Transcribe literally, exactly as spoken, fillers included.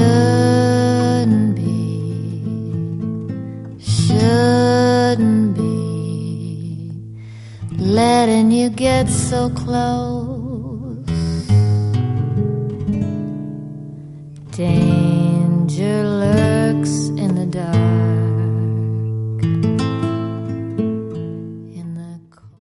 shouldn't be, shouldn't be letting you get so close. Danger lurks in the dark.